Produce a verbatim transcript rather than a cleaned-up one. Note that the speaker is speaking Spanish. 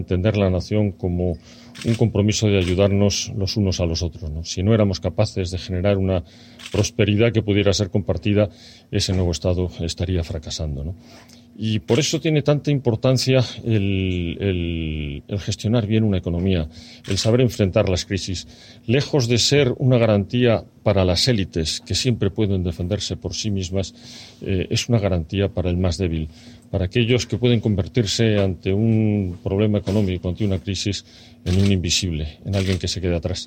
entender la nación como un compromiso de ayudarnos los unos a los otros, ¿no? Si no éramos capaces de generar una prosperidad que pudiera ser compartida, ese nuevo Estado estaría fracasando, ¿no? Y por eso tiene tanta importancia el, el, el gestionar bien una economía, el saber enfrentar las crisis. Lejos de ser una garantía para las élites, que siempre pueden defenderse por sí mismas, eh, es una garantía para el más débil, para aquellos que pueden convertirse ante un problema económico, ante una crisis, en un invisible, en alguien que se quede atrás.